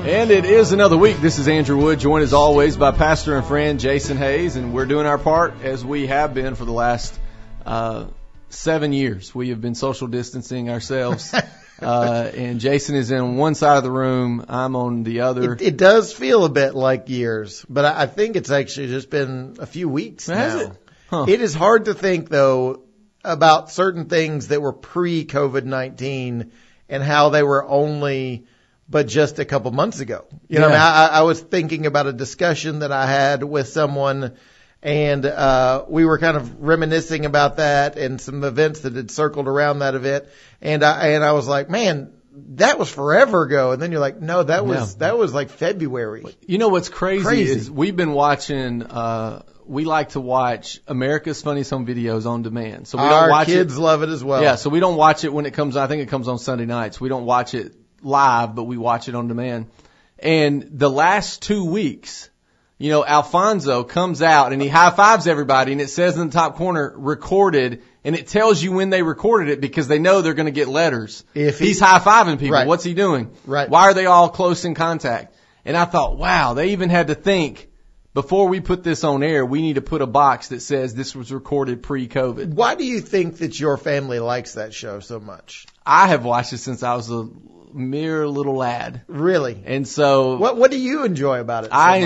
And it is another week. This is Andrew Wood, joined as always by pastor and friend Jason Hayes, and we're doing our part as we have been for the last 7 years. We have been social distancing ourselves, and Jason is in one side of the room, I'm on the other. It does feel a bit like years, but I think it's actually just been a few weeks now. Has it? Huh. It is hard to think, though, about certain things that were pre-COVID-19 and how they were only but just a couple months ago. You know, I was thinking about a discussion that I had with someone, and we were kind of reminiscing about that and some events that had circled around that event. And I was like, man, that was forever ago. And then you're like, no, that was like February. You know what's crazy is we've been watching. We like to watch America's Funniest Home Videos on demand. So we don't watch it. Our kids love it as well. Yeah, so we don't watch it when it comes. I think it comes on Sunday nights. We don't watch it live, but we watch it on demand. And the last 2 weeks, you know, Alfonso comes out and he high fives everybody, and it says in the top corner, recorded, and it tells you when they recorded it because they know they're going to get letters. If he's high fiving people, right. What's he doing? Right. Why are they all close in contact? And I thought, wow, they even had to think, before we put this on air, we need to put a box that says this was recorded pre-COVID. Why do you think that your family likes that show so much? I have watched it since I was a mere little lad. Really? And so what do you enjoy about it so I much?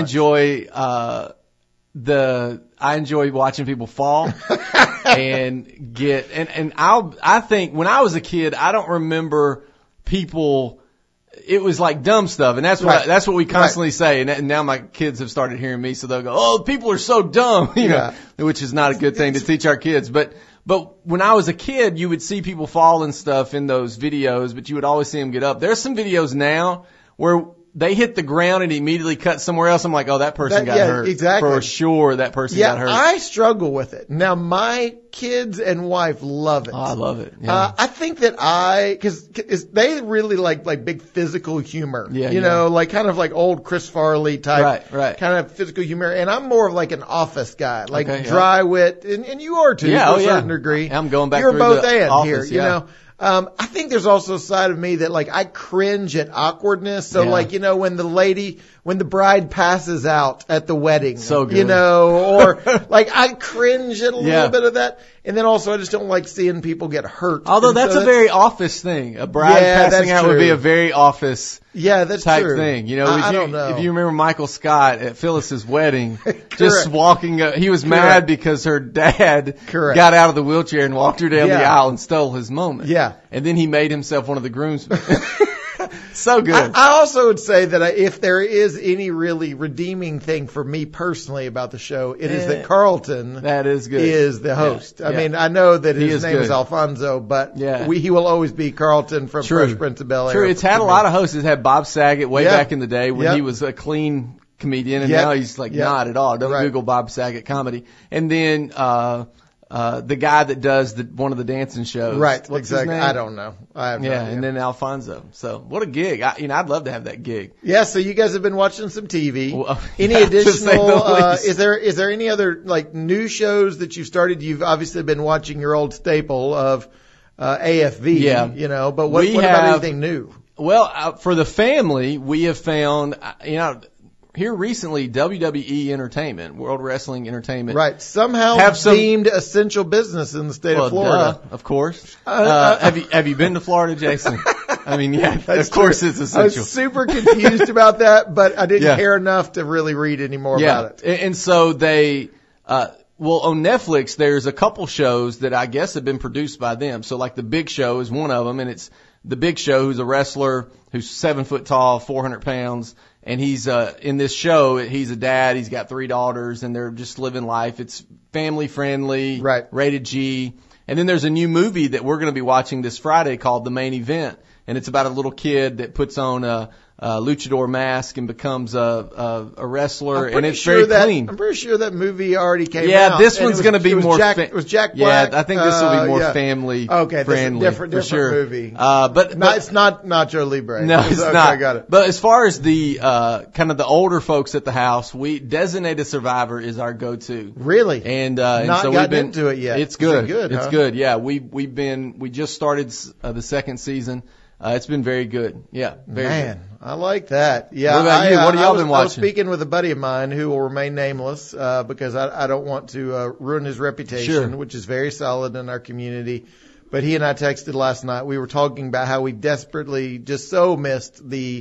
enjoy watching people fall and get and I think when I was a kid, I don't remember people. It was like dumb stuff, and that's what we constantly say. And now my kids have started hearing me, so they'll go, "Oh, people are so dumb," you know, which is not a good thing to teach our kids. But when I was a kid, you would see people fall and stuff in those videos, but you would always see them get up. There's some videos now where they hit the ground and immediately cut somewhere else. I'm like, oh, that person got hurt. Exactly. For sure, that person got hurt. I struggle with it. Now, my kids and wife love it. Oh, I love it. Yeah. I think that cause they really like big physical humor. Yeah, you know, like kind of like old Chris Farley type. Right. Kind of physical humor. And I'm more of like an office guy, like dry wit. And you are too, to a certain degree. I'm going back You're through both the and office, here, you know. I think there's also a side of me that like I cringe at awkwardness. So like, you know, when the bride passes out at the wedding, so good. You know, or like I cringe at a little bit of that. And then also I just don't like seeing people get hurt. Although that's a very office thing. A bride passing out would be a very office type thing. You know, I don't know. If you remember Michael Scott at Phyllis's wedding, just walking, he was mad because her dad got out of the wheelchair and walked her down the aisle and stole his moment. Yeah. And then he made himself one of the groomsmen. So good. I also would say that if there is any really redeeming thing for me personally about the show, it is that Carlton is the host. I mean, I know that his name is Alfonso, but he will always be Carlton from Fresh Prince of Bel-Air. True. It's had a lot of hosts. It had Bob Saget way back in the day when he was a clean comedian, and now he's like not at all. Don't Google Bob Saget comedy. And then the guy that does one of the dancing shows. Right, What's exactly. his name? I don't know. I have no idea. And then Alfonso. So what a gig. I'd love to have that gig. Yeah, so you guys have been watching some TV. Well, any additional, is there any other like new shows that you've started? You've obviously been watching your old staple of AFV, you know, but what about anything new? Well, for the family, we have found, you know, here recently, WWE Entertainment, World Wrestling Entertainment. Right. Somehow deemed essential business in the state of Florida. Of course. Have you been to Florida, Jason? I mean, of course it's essential. I was super confused about that, but I didn't care enough to really read any more about it. And so they, on Netflix, there's a couple shows that I guess have been produced by them. So like The Big Show is one of them, and it's The Big Show, who's a wrestler who's 7 foot tall, 400 pounds. And he's, in this show, he's a dad, he's got 3 daughters, and they're just living life. It's family friendly, rated G. And then there's a new movie that we're going to be watching this Friday called The Main Event. And it's about a little kid that puts on a luchador mask and becomes a wrestler, and it's very clean. I'm pretty sure that movie already came out. Yeah, this one's going to be more. It was Jack Black. Yeah, I think this will be more family friendly. Different movie. But it's not Nacho Libre. No, it's not. I got it. But as far as the kind of the older folks at the house, Designated Survivor is our go-to. Really? And not so gotten into it yet. It's good. It's good. Yeah, we just started the second season. It's been very good. Yeah, very good. I like that. Yeah. What about you? What have y'all been watching? I was speaking with a buddy of mine who will remain nameless, because I don't want to, ruin his reputation, which is very solid in our community. But he and I texted last night. We were talking about how we desperately just so missed the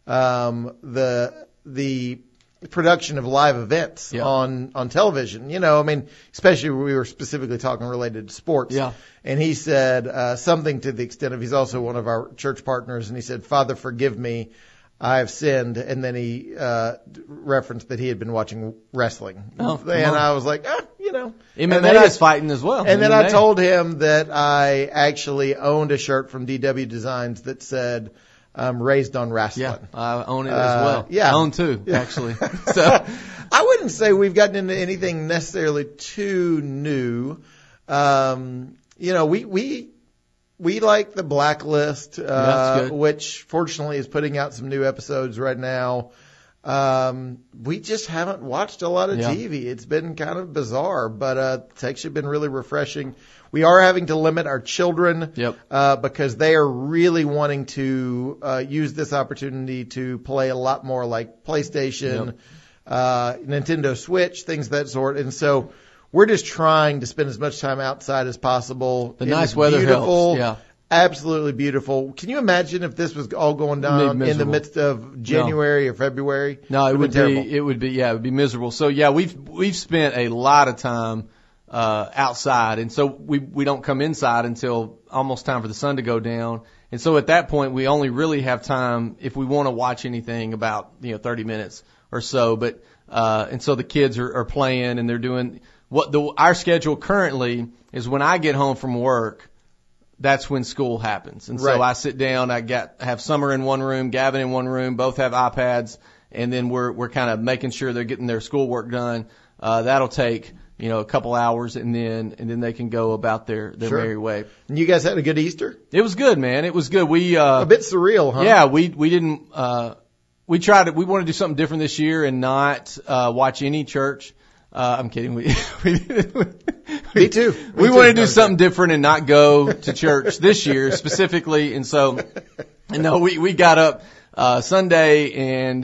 production of live events on television. You know, I mean, especially we were specifically talking related to sports. Yeah. And he said something to the extent of, he's also one of our church partners, and he said, "Father, forgive me, I have sinned." And then he referenced that he had been watching wrestling. And I was like, you know. MMA is fighting as well. And then I told him that I actually owned a shirt from DW Designs that said, "Raised on wrestling." Yeah, I own it as well. Yeah. I own two, actually. So I wouldn't say we've gotten into anything necessarily too new. You know, we like The Blacklist, which fortunately is putting out some new episodes right now. We just haven't watched a lot of TV. It's been kind of bizarre, but it's actually been really refreshing. We are having to limit our children because they are really wanting to use this opportunity to play a lot more like PlayStation, Nintendo Switch, things of that sort. And so we're just trying to spend as much time outside as possible. The nice weather helps. Yeah. Absolutely beautiful. Can you imagine if this was all going down in the midst of January or February? No, it would be miserable. So yeah, we've spent a lot of time outside, and so we don't come inside until almost time for the sun to go down. And so at that point, we only really have time if we want to watch anything about 30 minutes or so. But and so the kids are playing, and they're doing our schedule currently is when I get home from work. That's when school happens. And so I sit down, have Summer in one room, Gavin in one room, both have iPads, and then we're kind of making sure they're getting their schoolwork done. That'll take, a couple hours, and then they can go about their merry way. And you guys had a good Easter? It was good, man. It was good. We a bit surreal, huh? Yeah, we didn't we wanted to do something different this year and not watch any church. I'm kidding. Me too. We wanted to do something different and not go to church this year specifically. And so, we got up Sunday, and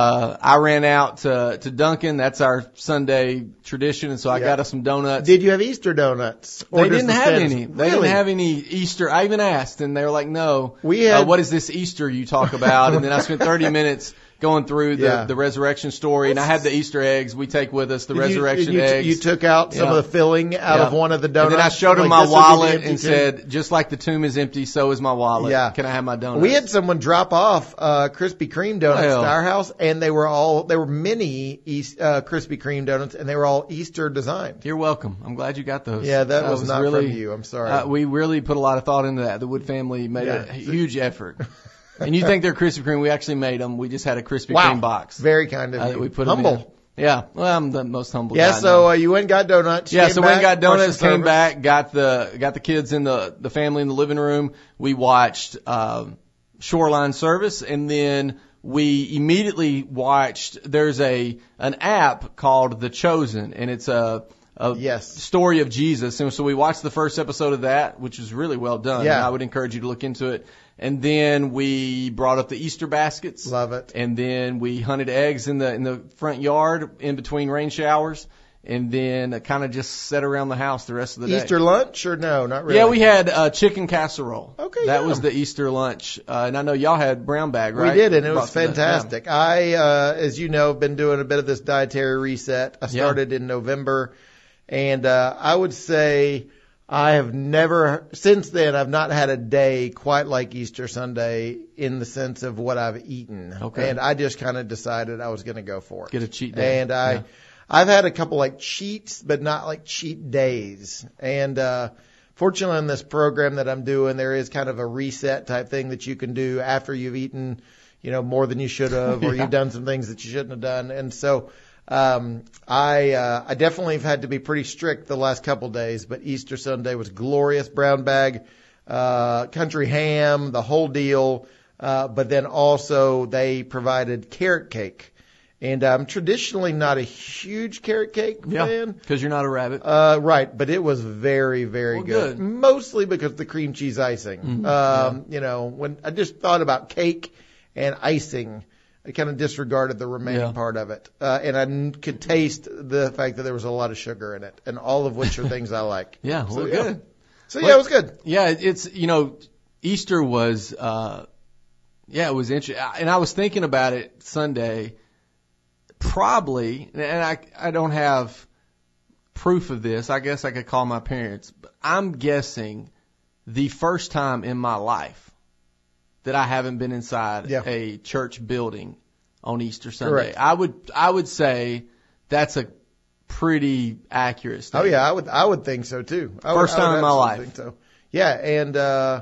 I ran out to Dunkin'. That's our Sunday tradition. And so I got us some donuts. Did you have Easter donuts? They didn't have any. They didn't have any Easter. I even asked, and they were like, "No. What is this Easter you talk about?" And then I spent 30 minutes going through the resurrection story, and I had the Easter eggs we take with us, resurrection eggs. You took out some of the filling out of one of the donuts. And then I showed him my wallet and said, "Just like the tomb is empty, so is my wallet. Yeah. Can I have my donuts?" We had someone drop off Krispy Kreme donuts to our house, and they were mini Krispy Kreme donuts, and they were all Easter designed. You're welcome. I'm glad you got those. Yeah, that was not really, from you. I'm sorry. We really put a lot of thought into that. The Wood family made a huge effort. And you think they're Krispy Kreme? We actually made them. We just had a Krispy Kreme box. Very kind of you. We put humble. Them in. Yeah. Well, I'm the most humble guy. Yeah. So you went and got donuts. Yeah. So we went and got donuts. Came back. Got the kids in the family in the living room. We watched Shoreline Service, and then we immediately watched. There's an app called The Chosen, and it's a story of Jesus. And so we watched the first episode of that, which was really well done. Yeah. And I would encourage you to look into it. And then we brought up the Easter baskets. Love it. And then we hunted eggs in the front yard in between rain showers. And then kind of just sat around the house the rest of the day. Easter lunch or no? Not really. Yeah, we had chicken casserole. Okay. That was the Easter lunch. And I know y'all had brown bag, right? We did, and it was fantastic. I, as you know, have been doing a bit of this dietary reset. I started in November. And I would say I have since then, I've not had a day quite like Easter Sunday in the sense of what I've eaten. Okay. And I just kind of decided I was going to go for it. Get a cheat day. And I've had a couple like cheats, but not like cheat days. And fortunately in this program that I'm doing, there is kind of a reset type thing that you can do after you've eaten, more than you should have, or you've done some things that you shouldn't have done. And so I definitely have had to be pretty strict the last couple days, but Easter Sunday was glorious. Brown bag, country ham, the whole deal. But then also they provided carrot cake. And I'm traditionally not a huge carrot cake fan. Because you're not a rabbit. Right. But it was very, very good. Mostly because of the cream cheese icing. Mm-hmm. When I just thought about cake and icing. I kind of disregarded the remaining part of it. And I could taste the fact that there was a lot of sugar in it, and all of which are things I like. Yeah, well, good. So, it was good. Yeah, it's, Easter was, it was interesting. And I was thinking about it Sunday, probably, and I don't have proof of this. I guess I could call my parents, but I'm guessing the first time in my life that I haven't been inside a church building on Easter Sunday. Correct. I would say that's a pretty accurate statement. Oh yeah, I would think so too. First time in my life. Think so. Yeah, and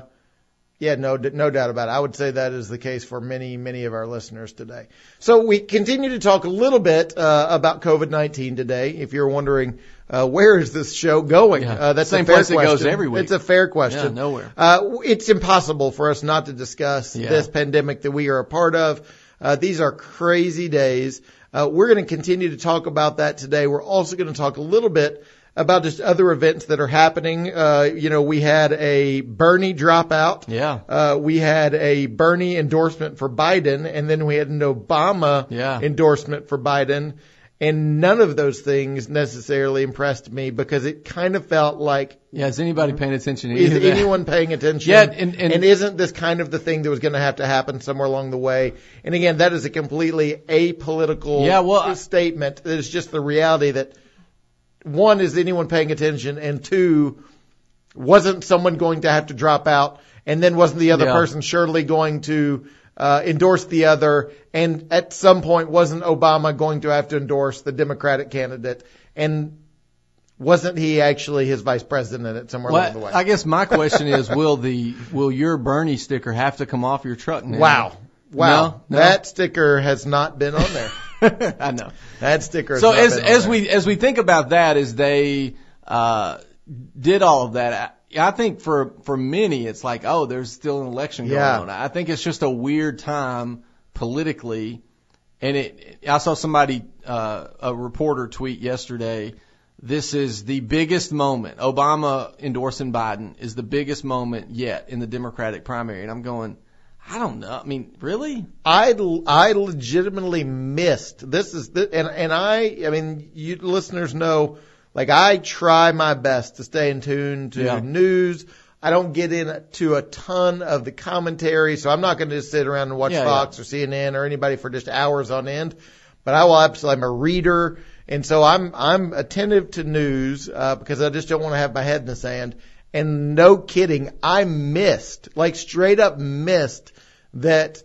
no doubt about it. I would say that is the case for many of our listeners today. So we continue to talk a little bit about COVID-19 today. If you're wondering where is this show going, that's same a fair place question. It goes every week. It's a fair question. Yeah, nowhere. It's impossible for us not to discuss this pandemic that we are a part of. These are crazy days. We're going to continue to talk about that today. We're also going to talk a little bit about just other events that are happening. We had a Bernie dropout. Yeah. We had a Bernie endorsement for Biden, and then we had an Obama endorsement for Biden. And none of those things necessarily impressed me because it kind of felt like. Yeah, is anybody paying attention to Is anyone paying attention? Yeah, and isn't this kind of the thing that was going to have to happen somewhere along the way? And again, that is a completely apolitical statement. It's just the reality that, one, is anyone paying attention? And two, wasn't someone going to have to drop out? And then wasn't the other person surely going to endorse the other? And at some point, wasn't Obama going to have to endorse the Democratic candidate? And wasn't he actually his vice president at somewhere along the way? I guess my question is, will your Bernie sticker have to come off your truck now? Wow. No? That sticker has not been on there. I know. That sticker has so not been on there. as we think about that, as they did all of that, I think for many it's like, oh, there's still an election going on. I think it's just a weird time politically, and I saw somebody a reporter tweet yesterday. This is the biggest moment. Obama endorsing Biden is the biggest moment yet in the Democratic primary, and I'm going, I don't know. I mean, really? I legitimately missed. This is and I mean, you listeners know, like, I try my best to stay in tune to news. I don't get into a ton of the commentary, so I'm not going to just sit around and watch Fox or CNN or anybody for just hours on end. But I will absolutely. I'm a reader, and so I'm attentive to news because I just don't want to have my head in the sand. And no kidding, I missed, like straight up missed that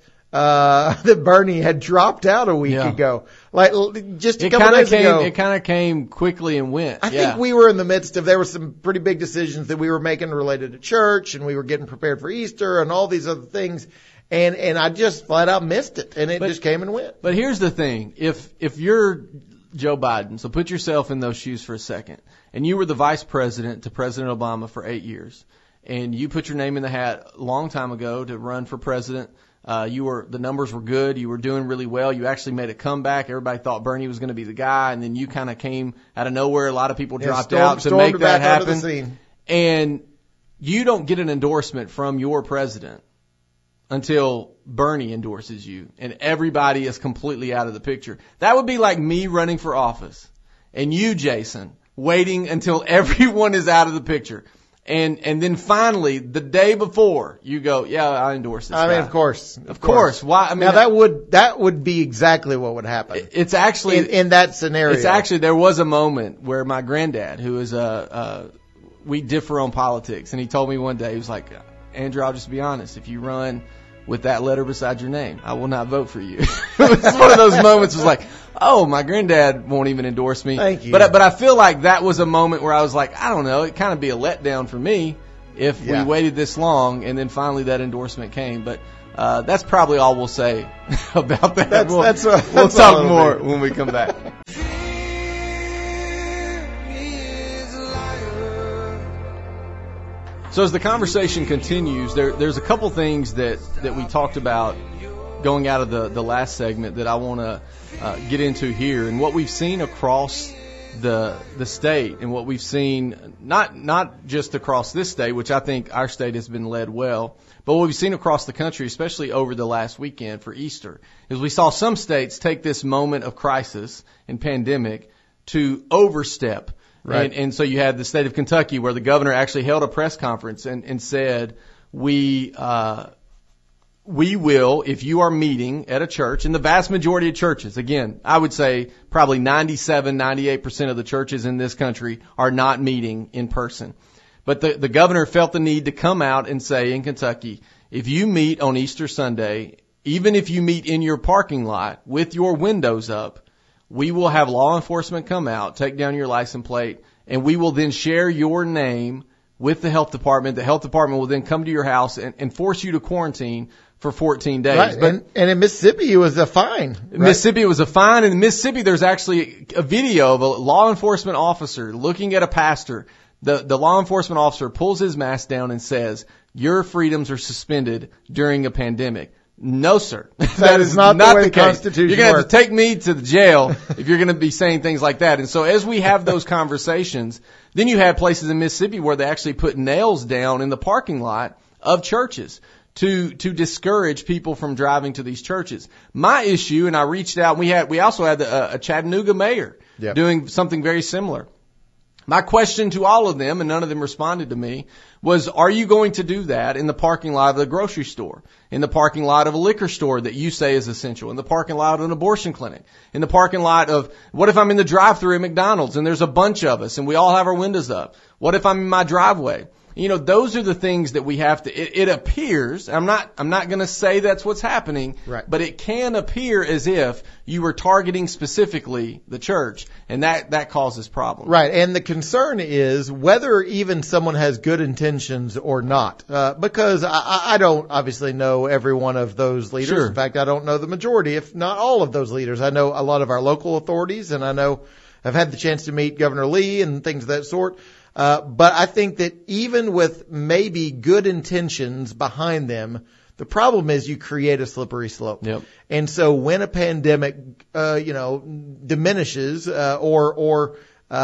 Bernie had dropped out a week ago. Like just a couple days ago. It kind of came quickly and went. I think we were in the midst of, there were some pretty big decisions that we were making related to church, and we were getting prepared for Easter and all these other things. And I just flat out missed it, and it just came and went. But here's the thing. If you're Joe Biden, so put yourself in those shoes for a second, and you were the vice president to President Obama for 8 years, and you put your name in the hat a long time ago to run for president. The numbers were good. You were doing really well. You actually made a comeback. Everybody thought Bernie was going to be the guy, and then you kind of came out of nowhere. A lot of people dropped out to make that happen. And you don't get an endorsement from your president until Bernie endorses you, and everybody is completely out of the picture. That would be like me running for office, and you, Jason, waiting until everyone is out of the picture. And then finally, the day before, you go, yeah, I endorse this guy. I mean, of course. Why? I mean, now that would be exactly what would happen. It's actually in that scenario. It's actually, there was a moment where my granddad, who is we differ on politics, and he told me one day, he was like, Andrew, I'll just be honest, if you run with that letter beside your name, I will not vote for you. It was one of those moments. It was like, oh, my granddad won't even endorse me. Thank you. But I feel like that was a moment where I was like, I don't know, it kind of be a letdown for me if we waited this long and then finally that endorsement came. But that's probably all we'll say about that. We'll talk more when we come back. So as the conversation continues, there's a couple things that we talked about going out of the last segment that I want to get into here. And what we've seen across the state and what we've seen, not just across this state, which I think our state has been led well, but what we've seen across the country, especially over the last weekend for Easter, is we saw some states take this moment of crisis and pandemic to overstep. Right. And so you had the state of Kentucky where the governor actually held a press conference and said, we will, if you are meeting at a church, and the vast majority of churches, again, I would say probably 98% of the churches in this country are not meeting in person. But the governor felt the need to come out and say in Kentucky, if you meet on Easter Sunday, even if you meet in your parking lot with your windows up, we will have law enforcement come out, take down your license plate, and we will then share your name with the health department. The health department will then come to your house and force you to quarantine for 14 days. Right. But and in Mississippi, it was a fine. Right? Mississippi, it was a fine. And in Mississippi, there's actually a video of a law enforcement officer looking at a pastor. The law enforcement officer pulls his mask down and says, your freedoms are suspended during a pandemic. No, sir. That is not the way the Constitution You're going to have works. to take me to the jail if you're going to be saying things like that. And so as we have those conversations, then you have places in Mississippi where they actually put nails down in the parking lot of churches to discourage people from driving to these churches. My issue, and I reached out, we also had a Chattanooga mayor doing something very similar. My question to all of them, and none of them responded to me, was, are you going to do that in the parking lot of the grocery store, in the parking lot of a liquor store that you say is essential, in the parking lot of an abortion clinic, in the parking lot of, what if I'm in the drive-thru at McDonald's and there's a bunch of us and we all have our windows up? What if I'm in my driveway? You know, those are the things that we have to, it appears, I'm not going to say that's what's happening, right, but it can appear as if you were targeting specifically the church, and that causes problems. Right. And the concern is whether even someone has good intentions or not, because I don't obviously know every one of those leaders. Sure. In fact, I don't know the majority, if not all of those leaders. I know a lot of our local authorities, and I know I've had the chance to meet Governor Lee and things of that sort. But I think that even with maybe good intentions behind them, the problem is you create a slippery slope. Yep. And so when a pandemic, diminishes, or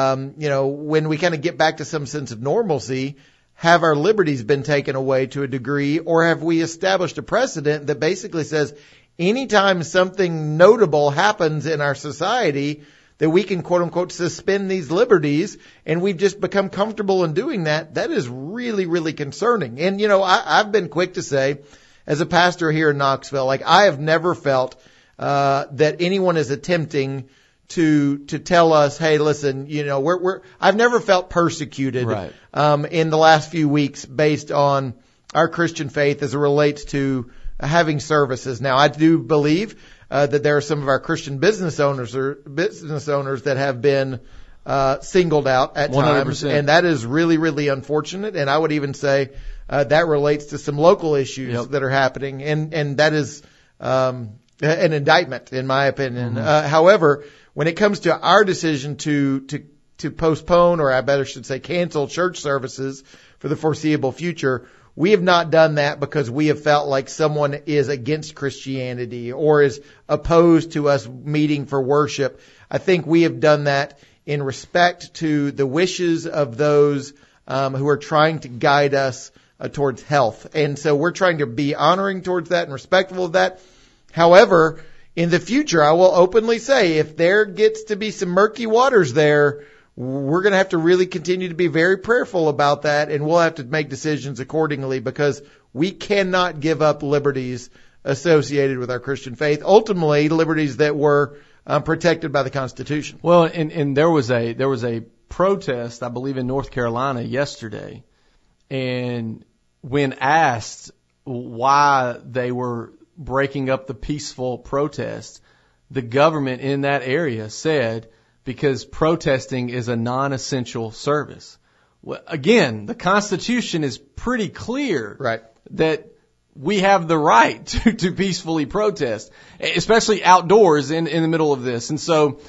when we kind of get back to some sense of normalcy, have our liberties been taken away to a degree, or have we established a precedent that basically says anytime something notable happens in our society, that we can, quote unquote, suspend these liberties, and we've just become comfortable in doing that? That is really, really concerning. And, I've been quick to say, as a pastor here in Knoxville, like, I have never felt that anyone is attempting to tell us, hey, listen, I've never felt persecuted, right, in the last few weeks based on our Christian faith as it relates to having services. Now, I do believe that there are some of our Christian business owners that have been singled out at 100%. times, and that is really, really unfortunate. And I would even say that relates to some local issues that are happening, and that is an indictment, in my opinion. Mm-hmm. However, when it comes to our decision to postpone, or I better should say cancel church services for the foreseeable future, we have not done that because we have felt like someone is against Christianity or is opposed to us meeting for worship. I think we have done that in respect to the wishes of those who are trying to guide us towards health. And so we're trying to be honoring towards that and respectful of that. However, in the future, I will openly say, if there gets to be some murky waters there, we're going to have to really continue to be very prayerful about that, and we'll have to make decisions accordingly, because we cannot give up liberties associated with our Christian faith, ultimately liberties that were protected by the Constitution. Well, and there was a protest, I believe, in North Carolina yesterday, and when asked why they were breaking up the peaceful protest, the government in that area said, because protesting is a non-essential service. Well, again, the Constitution is pretty clear, right, that we have the right to peacefully protest, especially outdoors in the middle of this. And so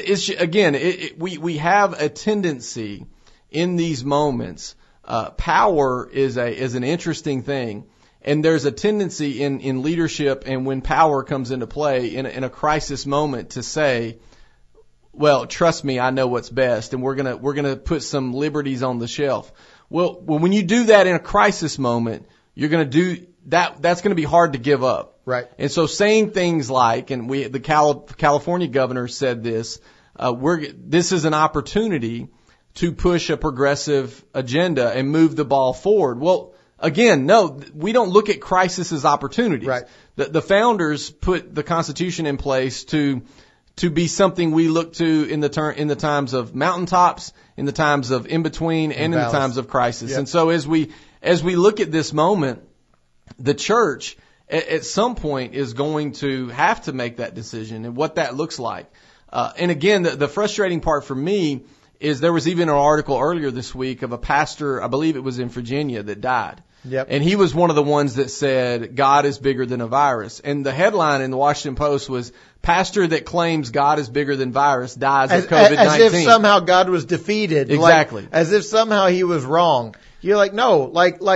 we have a tendency in these moments. Power is an interesting thing. And there's a tendency in leadership, and when power comes into play in a crisis moment, to say, well, trust me, I know what's best, and we're gonna put some liberties on the shelf. Well, when you do that in a crisis moment, you're gonna do that. That's gonna be hard to give up. Right. And so saying things like, and the California governor said this, this is an opportunity to push a progressive agenda and move the ball forward. Well, again, no, we don't look at crisis as opportunities. Right. The founders put the Constitution in place to be something we look to in the times of mountaintops, in the times of in between, and in the times of crisis. Yep. And so as we look at this moment, the church at some point is going to have to make that decision and what that looks like. And again, the frustrating part for me is there was even an article earlier this week of a pastor, I believe it was in Virginia, that died. Yep. And he was one of the ones that said, God is bigger than a virus. And the headline in the Washington Post was, pastor that claims God is bigger than virus dies of COVID-19. As if somehow God was defeated. Exactly. Like, as if somehow he was wrong. You're like, no,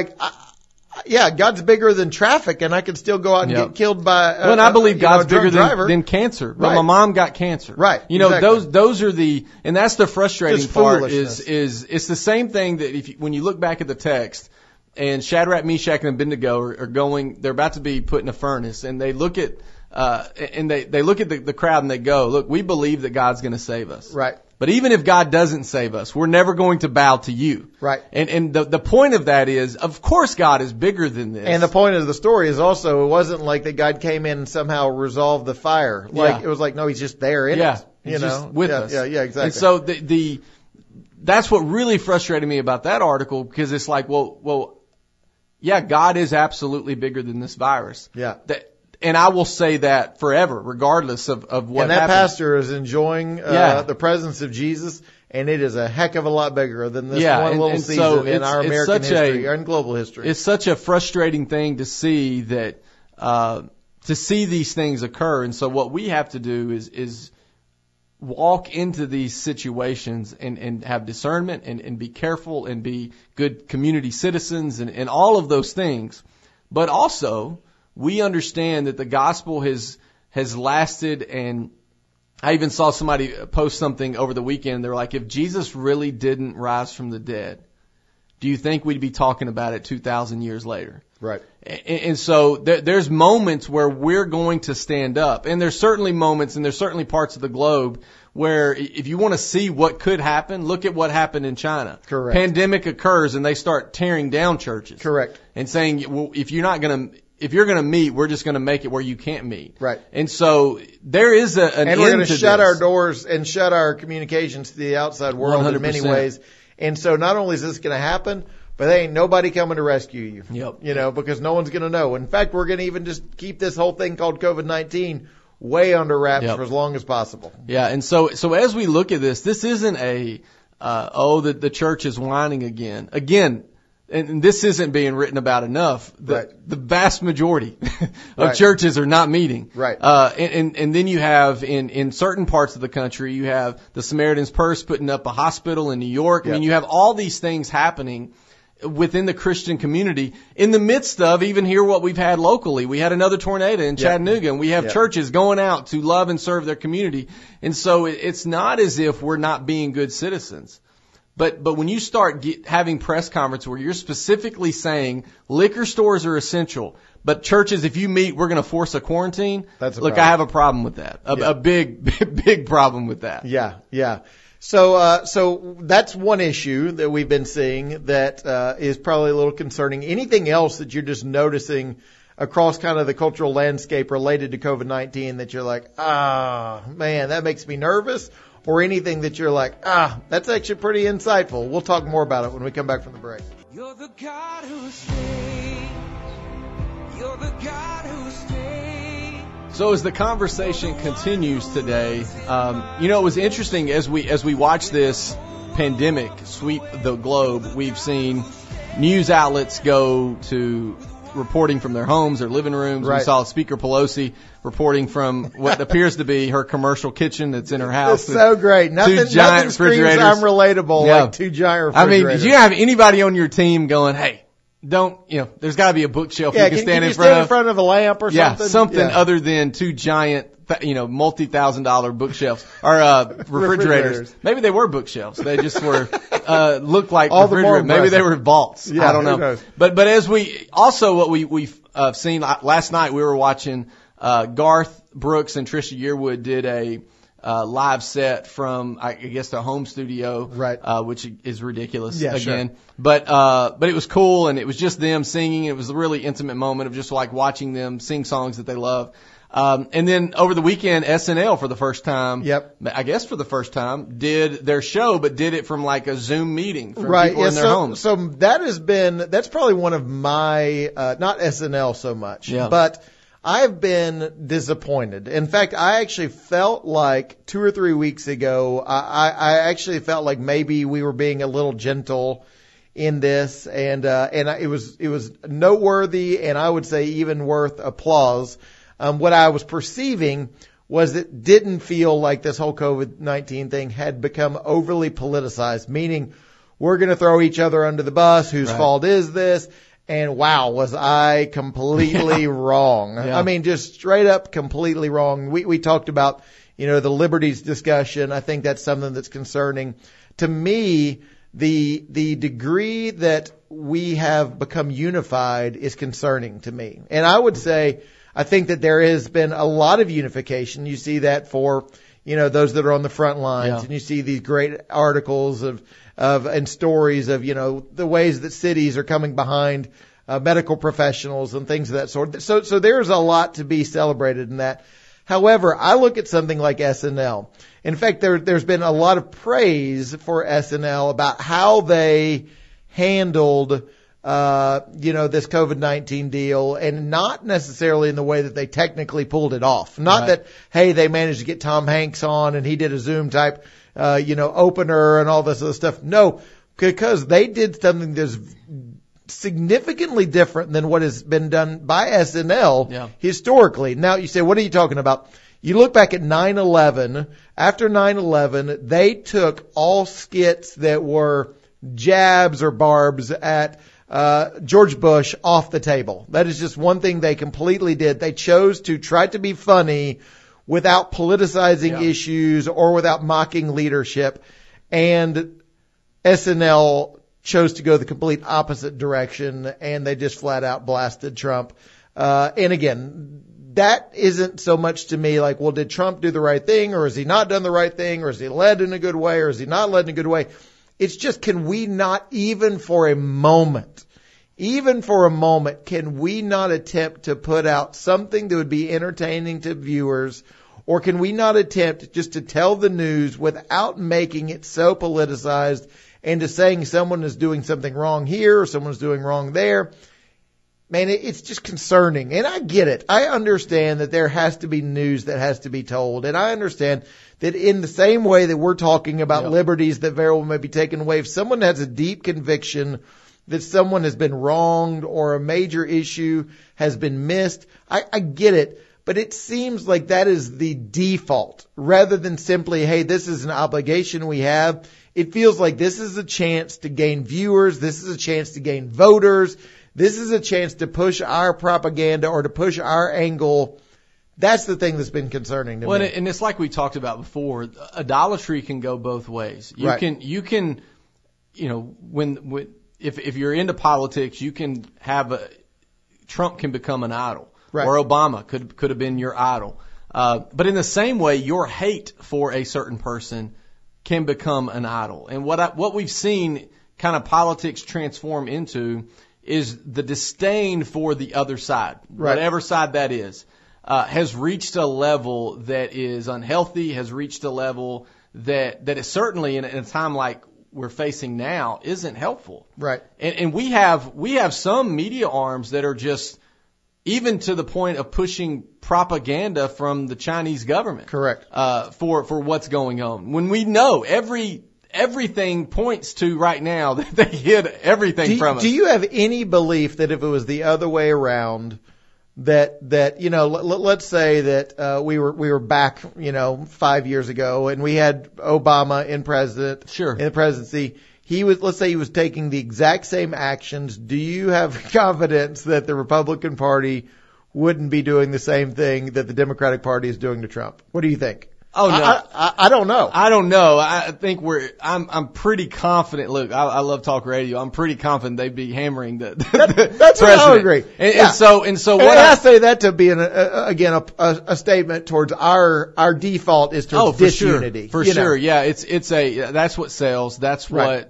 yeah, God's bigger than traffic, and I can still go out and get killed by and I believe God's bigger than cancer. But right. My mom got cancer. Right. Exactly. those are and that's the frustrating just part is it's the same thing that when you look back at the text, and Shadrach, Meshach, and Abednego are going, they're about to be put in a furnace, and they look at they look at the crowd and they go, look, we believe that God's going to save us. Right. But even if God doesn't save us, we're never going to bow to you. Right. And the point of that is, of course, God is bigger than this. And the point of the story is also, it wasn't like that God came in and somehow resolved the fire. It was like, no, he's just there in it. He's just with us. Yeah, exactly. And so that's what really frustrated me about that article, because it's like, well, yeah, God is absolutely bigger than this virus. Yeah. And I will say that forever, regardless of what And that happens. pastor is enjoying the presence of Jesus, and it is a heck of a lot bigger than this one little season in our American history and global history. It's such a frustrating thing to see that to see these things occur. And so what we have to do is walk into these situations and have discernment and be careful and be good community citizens and all of those things. But also, we understand that the gospel has lasted, and I even saw somebody post something over the weekend. They're like, if Jesus really didn't rise from the dead, do you think we'd be talking about it 2,000 years later? Right. And so there's moments where we're going to stand up, and there's certainly moments and there's certainly parts of the globe where if you want to see what could happen, look at what happened in China. Correct. Pandemic occurs and they start tearing down churches. Correct. And saying, well, if you're going to meet, we're just going to make it where you can't meet. Right. And so there is an end to this. And we're going to shut our doors and shut our communications to the outside world 100%. In many ways. And so not only is this going to happen, but there ain't nobody coming to rescue you. Yep. Because no one's going to know. In fact, we're going to even just keep this whole thing called COVID-19 way under wraps for as long as possible. Yeah. And so as we look at this isn't the church is whining again. Again, and this isn't being written about enough. The vast majority of churches are not meeting. Right. And then you have in certain parts of the country, you have the Samaritan's Purse putting up a hospital in New York. Yep. I mean, you have all these things happening within the Christian community in the midst of even here what we've had locally. We had another tornado in Chattanooga, and we have churches going out to love and serve their community. And so it's not as if we're not being good citizens. But when you start having press conferences where you're specifically saying liquor stores are essential, but churches, if you meet, we're going to force a quarantine. Problem. I have a problem with that. A big problem with that. Yeah. So that's one issue that we've been seeing that is probably a little concerning. Anything else that you're just noticing across kind of the cultural landscape related to COVID-19 that you're like, man, that makes me nervous? Or anything that you're like, that's actually pretty insightful. We'll talk more about it when we come back from the break. You're the God who stays. You're the God who stays. So as the conversation continues today, it was interesting as we watch this pandemic sweep the globe. We've seen news outlets go to reporting from their homes, their living rooms. Right. We saw Speaker Pelosi reporting from what appears to be her commercial kitchen that's in her house. It's so great. Nothing screams I'm relatable like two giant refrigerators. I mean, did you have anybody on your team going, hey, there's got to be a bookshelf Yeah, you can stand you in stand in front front of a lamp or of. something? Yeah, other than two giant, multi-$1,000 bookshelves or refrigerators. Maybe they were bookshelves. They just were looked like All the more refrigerators. Maybe they impressive. were vaults. Yeah, I don't who know. knows? But as what we've seen last night, we were watching Garth Brooks and Trisha Yearwood did a live set from, I guess, their home studio, right? Which is ridiculous again. Sure. But it was cool, and it was just them singing. It was a really intimate moment of just like watching them sing songs that they love. And then over the weekend, SNL for the first time, I guess for the first time, did their show, but did it from like a Zoom meeting from people in their homes. So that's probably one of my, not SNL so much, but I've been disappointed. In fact, I actually felt like 2 or 3 weeks ago, I actually felt like maybe we were being a little gentle in this, and it was noteworthy, and I would say even worth applause. What I was perceiving was it didn't feel like this whole COVID-19 thing had become overly politicized, meaning we're going to throw each other under the bus. Whose fault is this? And wow, was I completely wrong. Yeah. I mean, just straight up completely wrong. We talked about, the liberties discussion. I think that's something that's concerning. To me, the degree that we have become unified is concerning to me. And I would say, I think that there has been a lot of unification. You see that for, those that are on the front lines, and you see these great articles and stories of, the ways that cities are coming behind medical professionals and things of that sort. So there's a lot to be celebrated in that. However, I look at something like SNL. In fact, there's been a lot of praise for SNL about how they handled this COVID-19 deal, and not necessarily in the way that they technically pulled it off. Not that, hey, they managed to get Tom Hanks on and he did a Zoom type, opener and all this other stuff. No, because they did something that's significantly different than what has been done by SNL historically. Now you say, what are you talking about? You look back at 9/11. After 9/11, they took all skits that were jabs or barbs at George Bush off the table. That is just one thing they completely did. They chose to try to be funny without politicizing issues or without mocking leadership. And SNL chose to go the complete opposite direction, and they just flat out blasted Trump. And again, that isn't so much to me like, well, did Trump do the right thing, or has he not done the right thing, or is he led in a good way, or is he not led in a good way? It's just, can we not, even for a moment, can we not attempt to put out something that would be entertaining to viewers? Or can we not attempt just to tell the news without making it so politicized and to saying someone is doing something wrong here or someone's doing wrong there? Man, it's just concerning. And I get it. I understand that there has to be news that has to be told. And I understand that in the same way that we're talking about liberties that very well may be taken away, if someone has a deep conviction that someone has been wronged or a major issue has been missed, I get it. But it seems like that is the default rather than simply, hey, this is an obligation we have. It feels like this is a chance to gain viewers. This is a chance to gain voters. This is a chance to push our propaganda or to push our angle. That's the thing that's been concerning to me. And it's like we talked about before. Idolatry can go both ways. You can, if you're into politics, you can have Trump can become an idol. Right. Or Obama could have been your idol. But in the same way, your hate for a certain person can become an idol. And what we've seen kind of politics transform into is the disdain for the other side, whatever side that is, has reached a level that is unhealthy, has reached a level that is certainly in a time like we're facing now isn't helpful. Right. And we have some media arms that are just even to the point of pushing propaganda from the Chinese government. Correct. For what's going on. When we know everything points to right now that they hid everything from us. Do you have any belief that if it was the other way around, that let's say that we were back 5 years ago and we had Obama in the presidency, let's say he was taking the exact same actions, do you have confidence that the Republican Party wouldn't be doing the same thing that the Democratic Party is doing to Trump? What do you think? Oh, no. I don't know. I don't know. I think I'm pretty confident. Look, I love talk radio. I'm pretty confident they'd be hammering the that's president. What I would agree. And so what I say that to be a statement towards our default is towards disunity. For sure. Yeah. That's what sells. That's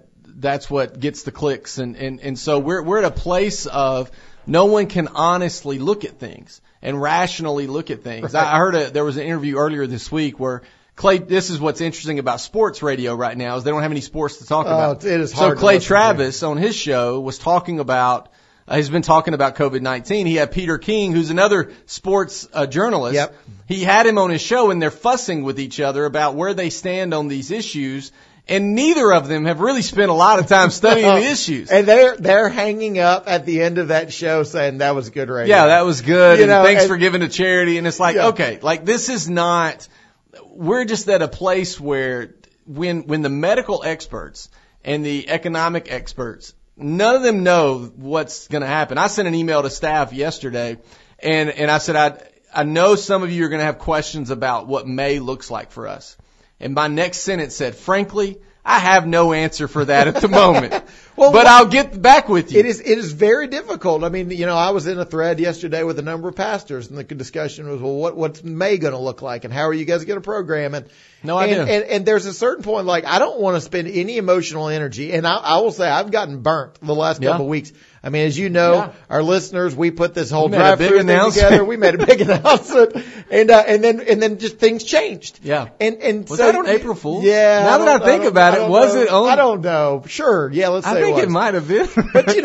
what gets the clicks. And so we're at a place of no one can honestly look at things and rationally look at things. Right. I heard there was an interview earlier this week where Clay, this is what's interesting about sports radio right now is they don't have any sports to talk about. It is hard. So Clay Travis on his show was talking about, he's been talking about COVID-19. He had Peter King, who's another sports journalist. Yep. He had him on his show and they're fussing with each other about where they stand on these issues. And neither of them have really spent a lot of time studying the issues. And they're hanging up at the end of that show saying that was good radio. Yeah, that was good. Thanks for giving to charity. And it's like, okay, like this is not, we're just at a place where when the medical experts and the economic experts, none of them know what's going to happen. I sent an email to staff yesterday and I said, I know some of you are going to have questions about what May looks like for us. And my next sentence said, frankly, I have no answer for that at the moment. But I'll get back with you. It is very difficult. I mean, I was in a thread yesterday with a number of pastors and the discussion was, well, what's May going to look like and how are you guys going to program it? No idea. And there's a certain point, like, I don't want to spend any emotional energy. And I will say I've gotten burnt the last couple of weeks. I mean, as you know, our listeners, we put this whole drive-through thing together. We made a big announcement, and then just things changed. Yeah. And was that on April Fool's? Yeah. Now that I think about it, was it on? I don't know. Sure. Yeah. Let's say I think it might have been. But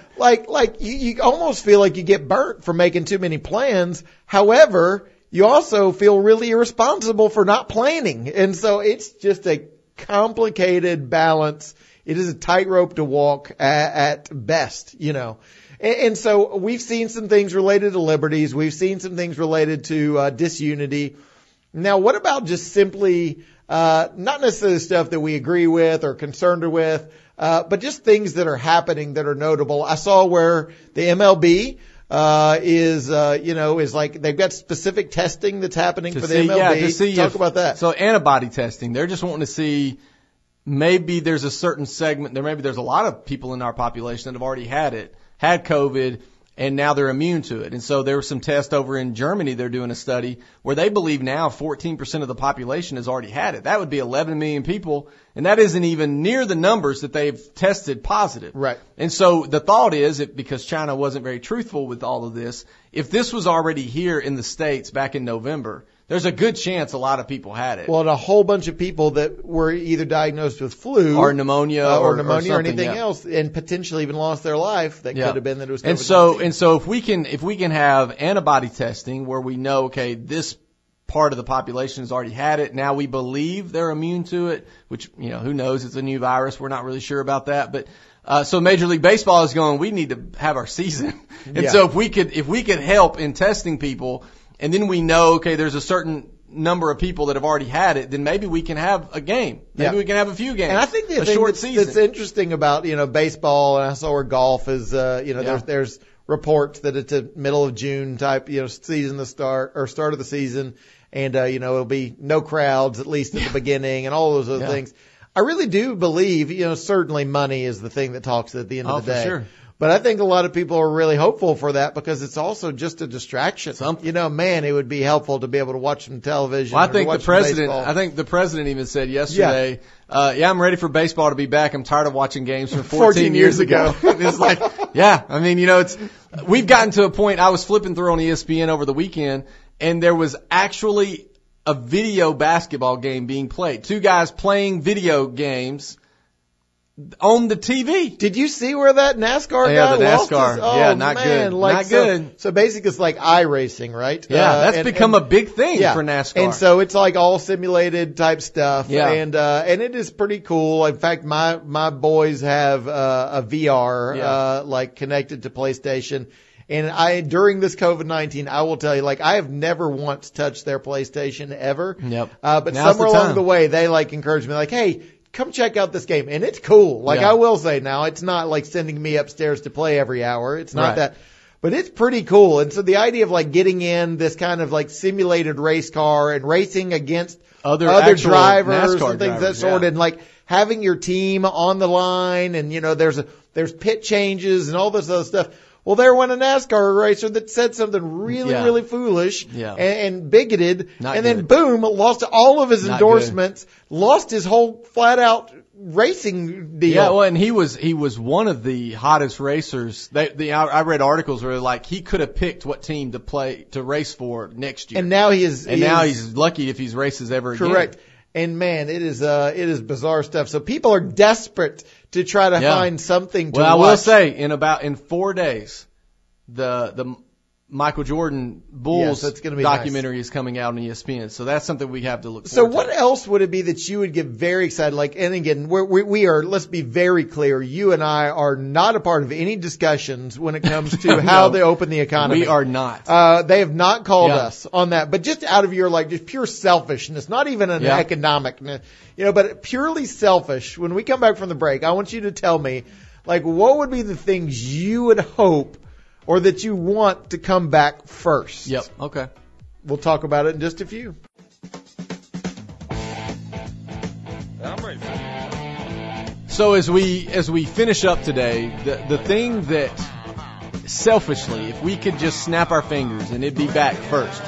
like you almost feel like you get burnt for making too many plans. However, you also feel really irresponsible for not planning, and so it's just a complicated balance. It is a tightrope to walk at best, And so we've seen some things related to liberties. We've seen some things related to disunity. Now, what about just simply not necessarily stuff that we agree with or concerned with, but just things that are happening that are notable? I saw where the MLB is like they've got specific testing that's happening for the MLB. Yeah, to see Talk about that. So antibody testing, they're just wanting to see. Maybe there's a certain segment there. Maybe there's a lot of people in our population that have already had COVID, and now they're immune to it. And so there was some tests over in Germany. They're doing a study where they believe now 14% of the population has already had it. That would be 11 million people, and that isn't even near the numbers that they've tested positive. Right. And so the thought is, because China wasn't very truthful with all of this, if this was already here in the States back in November, there's a good chance a lot of people had it. Well, and a whole bunch of people that were either diagnosed with flu or pneumonia or anything else, and potentially even lost their life. That could have been that it was COVID-19. And so if we can have antibody testing where we know, okay, this part of the population has already had it. Now we believe they're immune to it, which, who knows? It's a new virus. We're not really sure about that. But so Major League Baseball is going, we need to have our season. And so if we could help in testing people, and then we know, okay, there's a certain number of people that have already had it, then maybe we can have a game. Maybe we can have a few games. And I think the thing that's interesting about, baseball, and I saw where golf is, there's reports that it's a middle of June type, season to start of the season. And, it'll be no crowds, at least at the beginning, and all those other things. I really do believe, certainly money is the thing that talks at the end of the day. For sure. But I think a lot of people are really hopeful for that because it's also just a distraction. It would be helpful to be able to watch some television. Well, I think the president even said yesterday, I'm ready for baseball to be back. I'm tired of watching games from 14 years ago. It's like, we've gotten to a point. I was flipping through on ESPN over the weekend and there was actually a video basketball game being played. Two guys playing video games on the TV. Did you see where that NASCAR guy lost his? Not good. Not good. So basically it's like iRacing, right? Yeah, that's become a big thing for NASCAR. And so it's like all simulated type stuff. Yeah. And it is pretty cool. In fact, my boys have a VR connected to PlayStation. And during this COVID-19, I will tell you, I have never once touched their PlayStation ever. Yep. But somewhere along the way, they encouraged me, hey, come check out this game. And it's cool. Like Yeah. I will say now, it's not like sending me upstairs to play every hour. It's not Right. that. But it's pretty cool. And so the idea of like getting in this kind of like simulated race car and racing against Other actual drivers NASCAR and things of that drivers, sort, yeah. and like having your team on the line, and there's pit changes and all this other stuff. Well, there went a NASCAR racer that said something really, Yeah. really foolish Yeah. and bigoted, Not and then good. boom, lost all of his Not endorsements, lost his whole flat out racing deal. Yeah, well, and he was one of the hottest racers. I read articles where like he could have picked what team to race for next year. and now he's lucky if he's races ever again. correct. And man, it is bizarre stuff. So people are desperate to try to Yeah. find something to Well, I watch. will say in 4 days, the Michael Jordan Bulls Yes, that's gonna be documentary is coming out on ESPN. So that's something we have to look So forward what to. else would it be that you would get very excited? Like, and again, we are, let's be very clear. You and I are not a part of any discussions when it comes to how No. they open the economy. We are not. They have not called Yeah. us on that, but just out of your like just pure selfishness, not even an Yeah. economic, but purely selfish. When we come back from the break, I want you to tell me, like, what would be the things you would hope or that you want to come back first? Yep. Okay. We'll talk about it in just a few. I'm ready. So as we finish up today, the thing that selfishly, if we could just snap our fingers and it'd be back first.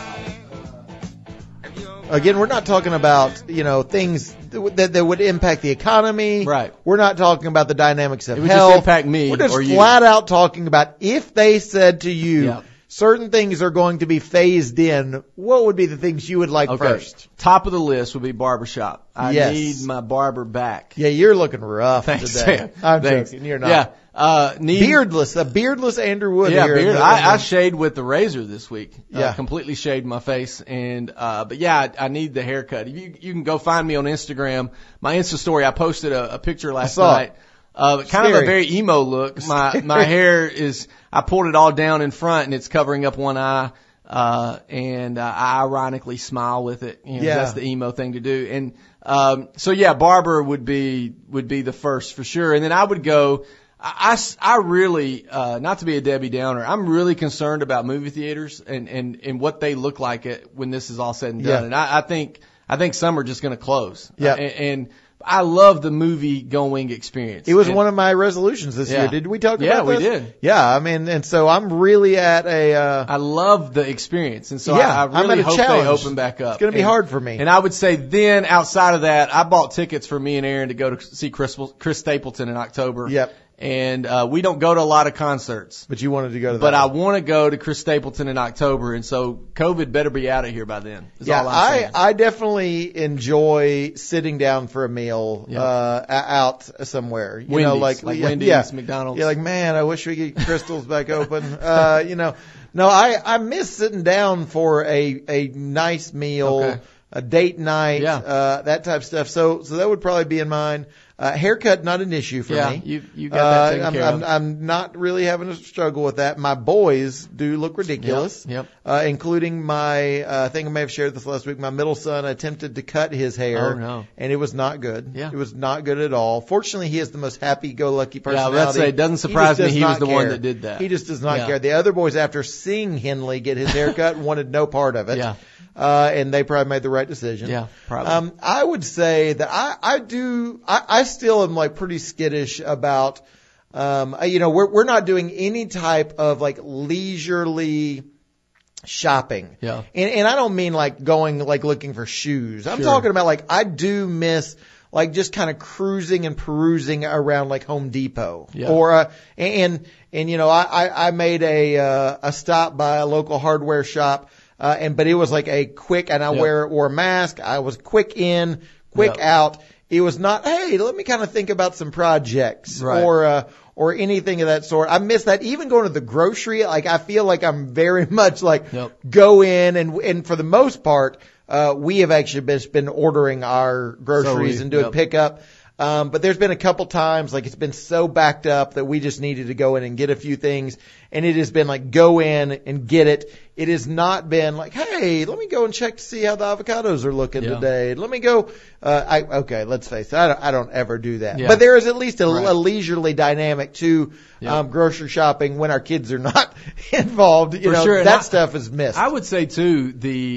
Again, we're not talking about, things that would impact the economy. Right. We're not talking about the dynamics of It would health. just impact me We're just or you. flat out talking about if they said to you, Yeah. certain things are going to be phased in, what would be the things you would like Okay. first? Top of the list would be barbershop. I Yes. need my barber back. Yeah, you're looking rough Thanks, today. Sam. I'm Thanks. joking. You're not. Yeah. Need A beardless Andrew Wood Yeah, here. beard. I shaved with the razor this week. Yeah. Completely shaved my face, and but yeah, I need the haircut. You can go find me on Instagram. My Insta story. I posted a picture last saw night. Kind of Scary. a very emo look. My hair is. I pulled it all down in front, and it's covering up one eye. And I ironically smile with it. Yeah. That's the emo thing to do. And so yeah, barber would be the first for sure. And then I would go. I really, not to be a Debbie Downer, I'm really concerned about movie theaters and what they look like when this is all said and done. Yeah. And I think some are just going to close. Yeah. And I love the movie going experience. It was And- one of my resolutions this Yeah. year. Did we talk Yeah, about we this? did. Yeah, I mean, and so I'm really at I love the experience. And so Yeah, I I'm really at a hope challenge. they open back up. It's going to be hard for me. And I would say then outside of that, I bought tickets for me and Aaron to go to see Chris Stapleton in October. Yep. And we don't go to a lot of concerts. But you wanted to go to that. But I want to go to Chris Stapleton in October, and so COVID better be out of here by then. Is Yeah, all I'm saying. I definitely enjoy sitting down for a meal out somewhere. You know, Wendy's, like Wendy's, McDonald's. Yeah, like man, I wish we could get Crystal's back open. No, I miss sitting down for a nice meal, Okay. a date night, Yeah. that type of stuff. So that would probably be in mind. Haircut, not an issue for Yeah, me. you got that taken care of. I'm not really having a struggle with that. My boys do look ridiculous. Yep. Including my, I think I may have shared this last week. My middle son attempted to cut his hair. Oh, no. And it was not good. Yeah. It was not good at all. Fortunately, he is the most happy-go-lucky personality. let's say it doesn't surprise just me he does was not the one care. that did that. He just does not Yeah. care. The other boys, after seeing Henley get his hair cut, wanted no part of it. Yeah. And they probably made the right decision. Yeah, probably. I would say that I still am like pretty skittish about, we're not doing any type of like leisurely shopping. Yeah. And I don't mean like going like looking for shoes. I'm Sure. talking about like I do miss like just kind of cruising and perusing around like Home Depot. Yeah. Or I made a stop by a local hardware shop. But it was like a quick, and I Yep. wore a mask. I was quick in, quick Yep. out. It was not, hey, let me kind of think about some projects Right. or anything of that sort. I miss that. Even going to the grocery, like I feel like I'm very much like Yep. go in and for the most part, we have actually been ordering our groceries and doing Yep. pickup. But there's been a couple times, like it's been so backed up that we just needed to go in and get a few things. And it has been like, go in and get it. It has not been like, hey, let me go and check to see how the avocados are looking today. Let me go. Okay, let's face it. I don't ever do that. Yeah. But there is at least a leisurely dynamic to grocery shopping when our kids are not involved. You know, sure. that stuff is missed. I would say too,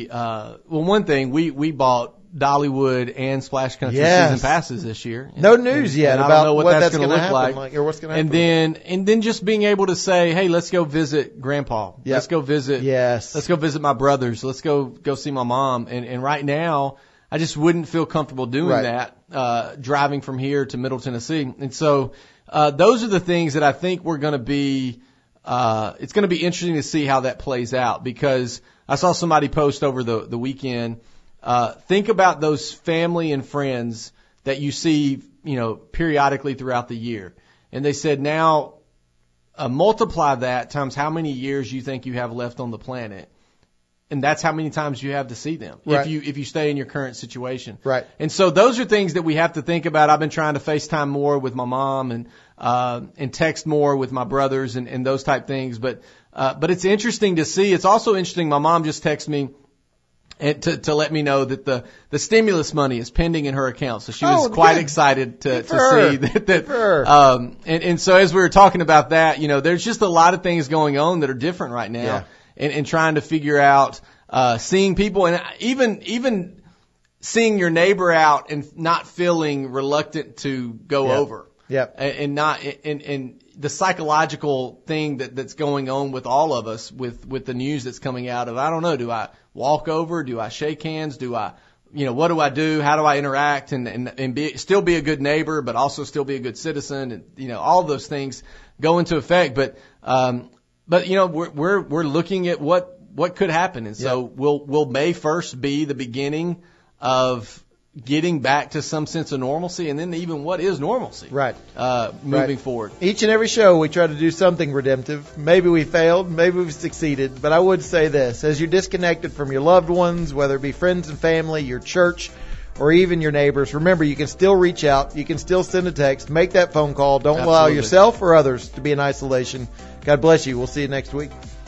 one thing, we bought Dollywood and Splash Country season passes this year. No news yet and about I don't know what that's going to look like, or what's going to happen. And then just being able to say, hey, let's go visit Grandpa. Yep. Let's go visit. Yes. Let's go visit my brothers. Let's go see my mom. And right now, I just wouldn't feel comfortable doing that, driving from here to Middle Tennessee. And so, those are the things that I think we're going to be, it's going to be interesting to see how that plays out, because I saw somebody post over the weekend. Think about those family and friends that you see, periodically throughout the year. And they said now, multiply that times how many years you think you have left on the planet. And that's how many times you have to see them. Right. If you stay in your current situation. Right. And so those are things that we have to think about. I've been trying to FaceTime more with my mom and text more with my brothers and those type things. But it's interesting to see. It's also interesting. My mom just texted me and to let me know that the stimulus money is pending in her account. So she was quite excited to see that. And so as we were talking about that, there's just a lot of things going on that are different right now. Yeah. And trying to figure out, seeing people and even seeing your neighbor out and not feeling reluctant to go over. Yep. And the psychological thing that's going on with all of us with the news that's coming out of, I don't know, do I walk over? Do I shake hands? Do I, what do I do? How do I interact and still be a good neighbor, but also still be a good citizen? And, all of those things go into effect. But we're looking at what could happen. And so will May 1st be the beginning of getting back to some sense of normalcy, and then even what is normalcy, moving forward. Each and every show we try to do something redemptive. Maybe we failed, maybe we've succeeded, but I would say this: as you're disconnected from your loved ones, whether it be friends and family, your church, or even your neighbors, remember you can still reach out, you can still send a text, make that phone call. Don't allow yourself or others to be in isolation. God bless you. We'll see you next week.